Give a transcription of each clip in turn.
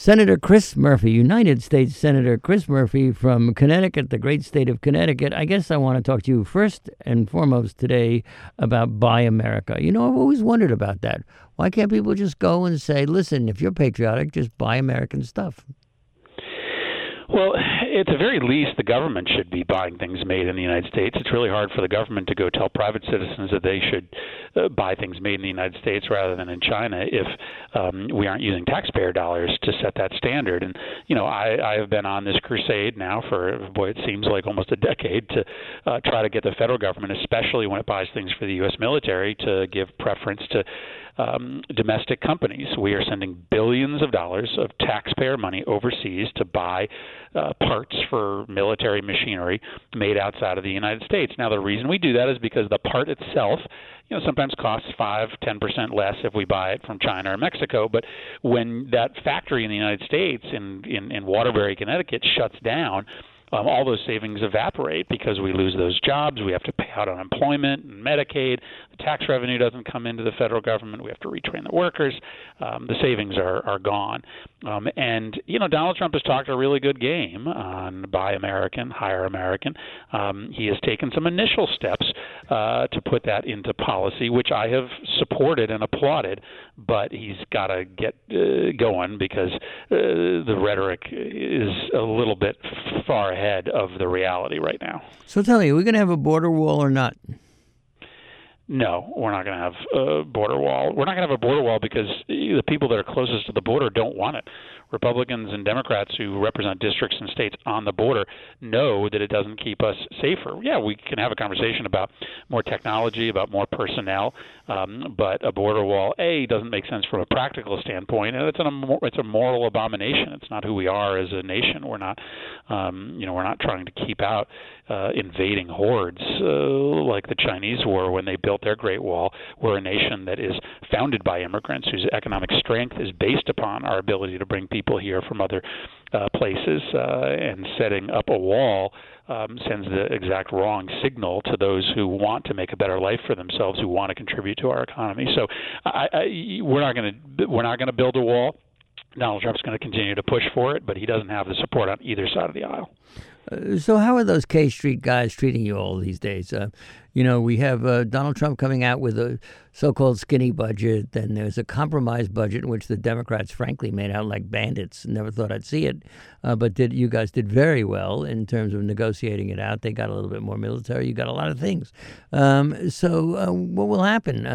Senator Chris Murphy, United States Senator Chris Murphy from Connecticut, the great state of Connecticut. I guess I want to talk to you first and foremost today about Buy America. You know, I've always wondered about that. Why can't people just go and say, listen, if you're patriotic, just buy American stuff? Well, at the very least, the government should be buying things made in the United States. It's really hard for the government to go tell private citizens that they should buy things made in the United States rather than in China if we aren't using taxpayer dollars to set that standard. And, you know, I have been on this crusade now for, boy, it seems like almost a decade to try to get the federal government, especially when it buys things for the U.S. military, to give preference to domestic companies. We are sending billions of dollars of taxpayer money overseas to buy parts for military machinery made outside of the United States. Now, the reason we do that is because the part itself, you know, sometimes costs 5-10% less if we buy it from China or Mexico. But when that factory in the United States in Waterbury, Connecticut, shuts down, all those savings evaporate because we lose those jobs. We have to pay out unemployment and Medicaid. The tax revenue doesn't come into the federal government. We have to retrain the workers. The savings are gone. And, you know, Donald Trump has talked a really good game on Buy American, Hire American. He has taken some initial steps to put that into policy, which I have supported and applauded, but he's got to get going because the rhetoric is a little bit far ahead of the reality right now. So tell me, are we going to have a border wall or not? No, we're not going to have a border wall. We're not going to have a border wall because the people that are closest to the border don't want it. Republicans and Democrats who represent districts and states on the border know that it doesn't keep us safer. Yeah, we can have a conversation about more technology, about more personnel, but a border wall, A, doesn't make sense from a practical standpoint, and it's a moral abomination. It's not who we are as a nation. We're not, we're not trying to keep out invading hordes like the Chinese were when they built their Great Wall. We're a nation that is founded by immigrants whose economic strength is based upon our ability to bring people here from other places, and setting up a wall sends the exact wrong signal to those who want to make a better life for themselves, who want to contribute to our economy. So we're not going to build a wall. Donald Trump's going to continue to push for it, but he doesn't have the support on either side of the aisle. So how are those K Street guys treating you all these days? We have Donald Trump coming out with a so-called skinny budget. Then there's a compromise budget in which the Democrats, frankly, made out like bandits. Never thought I'd see it. But you guys did very well in terms of negotiating it out. They got a little bit more military. You got a lot of things. So what will happen?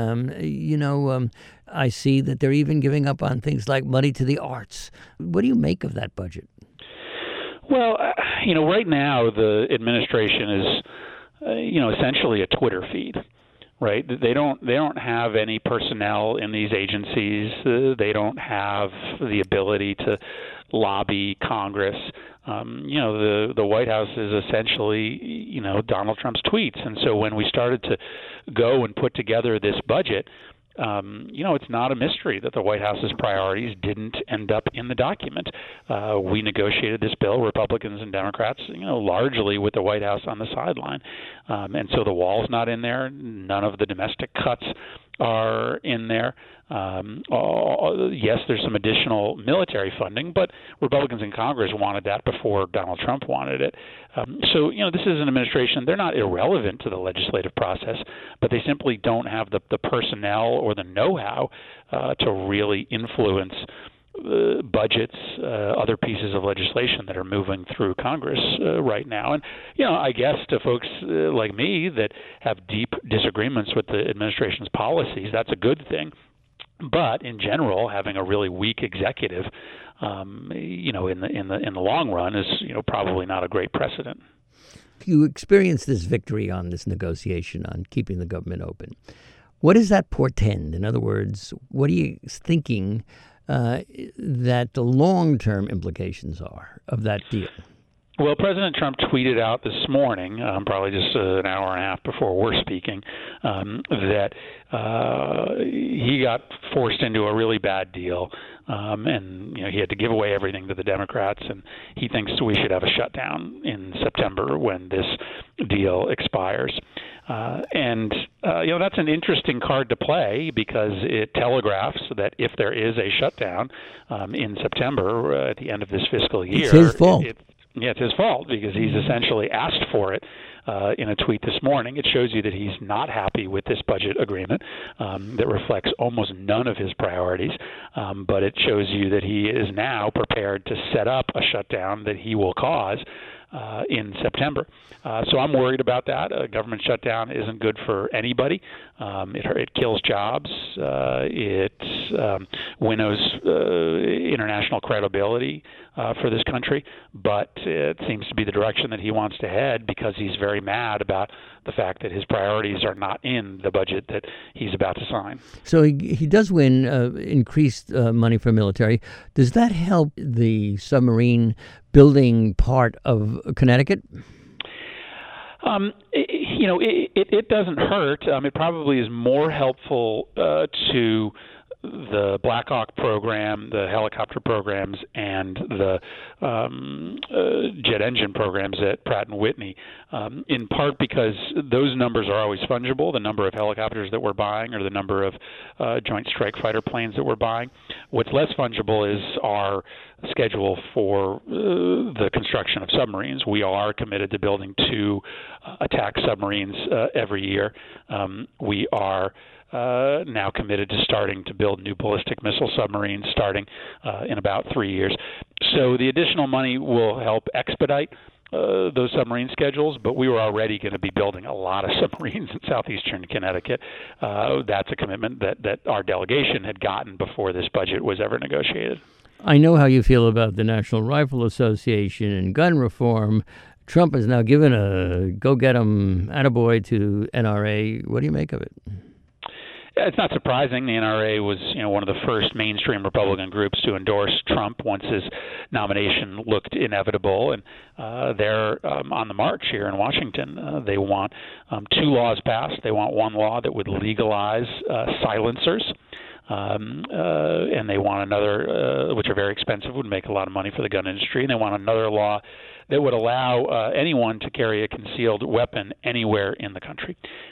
I see that they're even giving up on things like money to the arts. What do you make of that budget? Well, right now the administration is, essentially a Twitter feed, right? They don't have any personnel in these agencies. They don't have the ability to lobby Congress. The White House is essentially, Donald Trump's tweets. And so when we started to go and put together this budget, it's not a mystery that the White House's priorities didn't end up in the document. We negotiated this bill, Republicans and Democrats, largely with the White House on the sideline. And so the wall's not in there. None of the domestic cuts are in there. Yes, there's some additional military funding, but Republicans in Congress wanted that before Donald Trump wanted it. So this is an administration, they're not irrelevant to the legislative process, but they simply don't have the personnel or the know-how to really influence budgets, other pieces of legislation that are moving through Congress right now. And, I guess to folks like me that have deep disagreements with the administration's policies, that's a good thing. But in general, having a really weak executive, in the long run is, probably not a great precedent. You experienced this victory on this negotiation on keeping the government open. What does that portend? In other words, what are you thinking that the long-term implications are of that deal? Well, President Trump tweeted out this morning, probably just an hour and a half before we're speaking, that he got forced into a really bad deal, and he had to give away everything to the Democrats, and he thinks we should have a shutdown in September when this deal expires. That's an interesting card to play because it telegraphs that if there is a shutdown in September at the end of this fiscal year, it's his fault. It's his fault because he's essentially asked for it in a tweet this morning. It shows you that he's not happy with this budget agreement that reflects almost none of his priorities, but it shows you that he is now prepared to set up a shutdown that he will cause in September. So I'm worried about that. A government shutdown isn't good for anybody. It kills jobs. It winnows international credibility for this country. But it seems to be the direction that he wants to head because he's very mad about the fact that his priorities are not in the budget that he's about to sign. So he does win increased money for military. Does that help the submarine building part of Connecticut? It doesn't hurt. It probably is more helpful to the Black Hawk program, the helicopter programs, and the jet engine programs at Pratt & Whitney, in part because those numbers are always fungible, the number of helicopters that we're buying or the number of Joint Strike Fighter planes that we're buying. What's less fungible is our schedule for the construction of submarines. We are committed to building 2 attack submarines every year. We are now committed to starting to build new ballistic missile submarines starting in about 3 years. So the additional money will help expedite those submarine schedules, but we were already going to be building a lot of submarines in southeastern Connecticut. That's a commitment that our delegation had gotten before this budget was ever negotiated. I know how you feel about the National Rifle Association and gun reform. Trump has now given a go-get-'em attaboy to NRA. What do you make of it? It's not surprising. The NRA was, one of the first mainstream Republican groups to endorse Trump once his nomination looked inevitable, and they're on the march here in Washington. They want 2 laws passed. They want one law that would legalize silencers. And they want another, which are very expensive, would make a lot of money for the gun industry. And they want another law that would allow anyone to carry a concealed weapon anywhere in the country.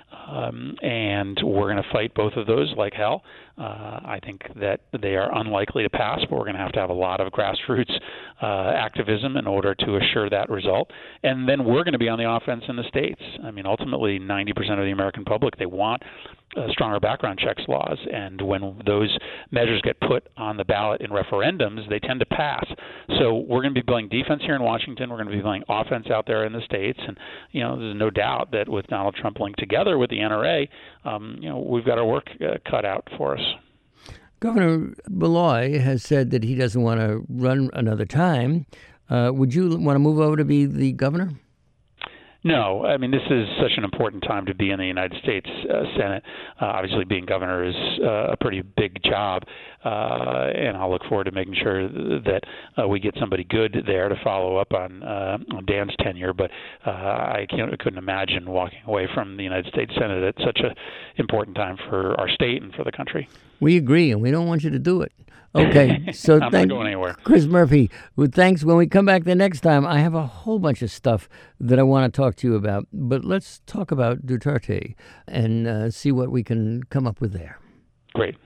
And we're going to fight both of those like hell. I think that they are unlikely to pass, but we're going to have a lot of grassroots activism in order to assure that result. And then we're going to be on the offense in the states. Ultimately, 90% of the American public, they want stronger background checks laws. And when those measures get put on the ballot in referendums, they tend to pass. So we're going to be playing defense here in Washington. We're going to be playing offense out there in the states. And, there's no doubt that with Donald Trump linked together with the NRA, we've got our work cut out for us. Governor Malloy has said that he doesn't want to run another time. Would you want to move over to be the governor? No, this is such an important time to be in the United States Senate. Obviously, being governor is a pretty big job, and I'll look forward to making sure that we get somebody good there to follow up on Dan's tenure. But I couldn't imagine walking away from the United States Senate at such an important time for our state and for the country. We agree, and we don't want you to do it. Okay, so I'm not going anywhere. Chris Murphy, well, thanks. When we come back the next time, I have a whole bunch of stuff that I want to talk to you about. But let's talk about Duterte and see what we can come up with there. Great.